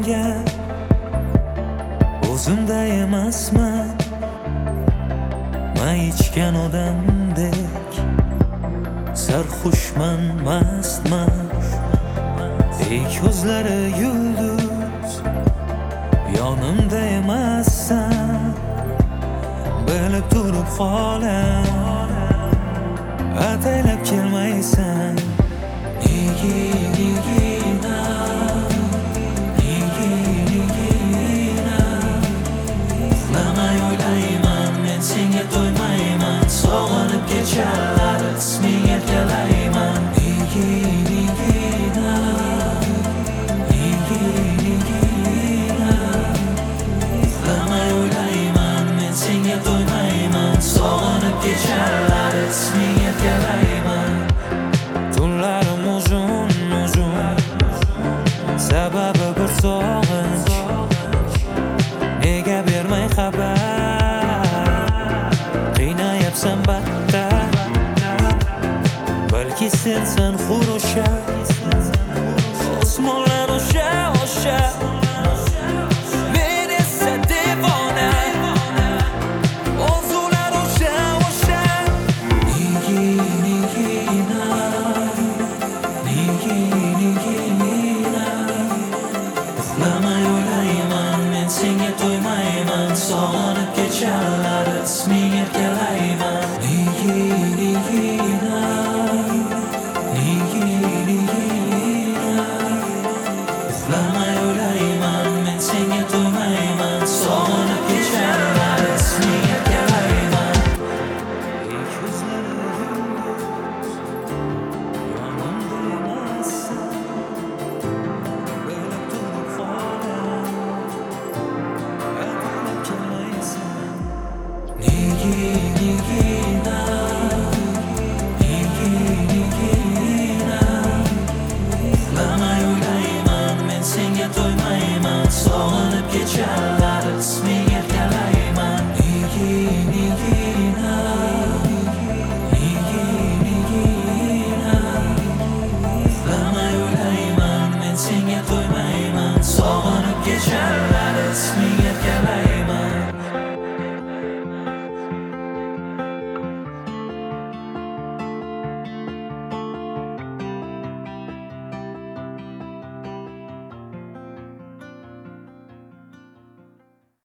nega o'zimda emasman, may ichgan odamdek sarxushman, mastman. Ey ko'zlari yulduz, yonimda emassan, bilib turib holam ataylab kelmaysan. Nigina, uxlamay o'ylayman, men senga to'ymayman, sog'inib kechalar isming erkalayman. Nigina, uxlamay o'ylayman, men senga to'ymayman, sog'inib kechalar isming erkalayman. Tunlarim uzun, sababi bir sog'inch, nega bermay xabar, qiynayapsan battar. Balki sensan xurusha, osmonlar o'sha, men esa devona, orzular o'sha. Nigina, uxlamay o'ylayman, men senga to'ymayman, sog'inib kechalar isming erkalayman. Nigina, uxlamay o'ylayman, men senga to'ymayman, sog'inib kechalar isming erkalayman. Ey ko'zlari yulduz, yonimda emassan, bilib turib holam ataylab kelmaysan. Nigina, uxlamay o'ylayman, men senga to'ymayman, sog'inib kechalar isming erkalayman. Nigina, uxlamay o'ylayman, men senga to'ymayman, sog'inib kechalar isming erkalayman.